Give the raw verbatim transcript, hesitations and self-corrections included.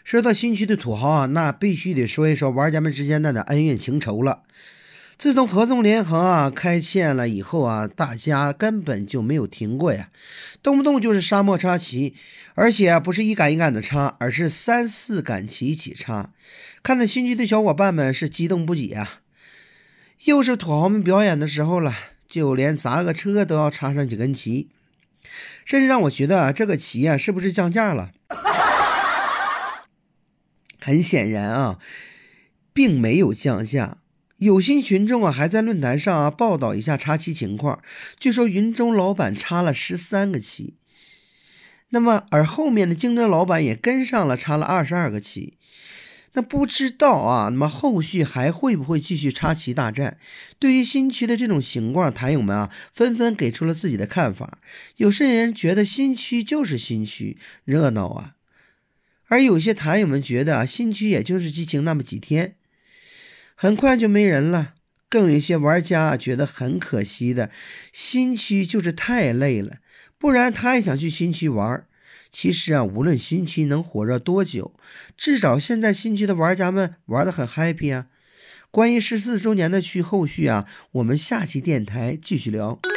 说到新区的土豪啊，那必须得说一说玩家们之间的恩怨情仇了。自从合纵连横啊开欠了以后啊，大家根本就没有停过呀，动不动就是沙漠插旗，而且啊不是一杆一杆的插，而是三四杆旗一起插，看得新区的小伙伴们是激动不已啊。又是土豪们表演的时候了，就连砸个车都要插上几根旗，甚至让我觉得啊这个旗啊是不是降价了？很显然啊，并没有降价。有心群众啊，还在论坛上啊报道一下插旗情况，据说云中老板插了十三个旗，那么而后面的竞争老板也跟上了，插了二十二个旗。那不知道啊，那么后续还会不会继续插旗大战？对于新区的这种情况，坛友们啊纷纷给出了自己的看法。有些人觉得新区就是新区，热闹啊。而有些坛友们觉得啊，新区也就是激情那么几天，很快就没人了。更有一些玩家啊觉得很可惜的，新区就是太累了，不然他也想去新区玩。其实啊，无论新区能火热多久，至少现在新区的玩家们玩得很 happy 啊。关于十四周年的区后续啊，我们下期电台继续聊。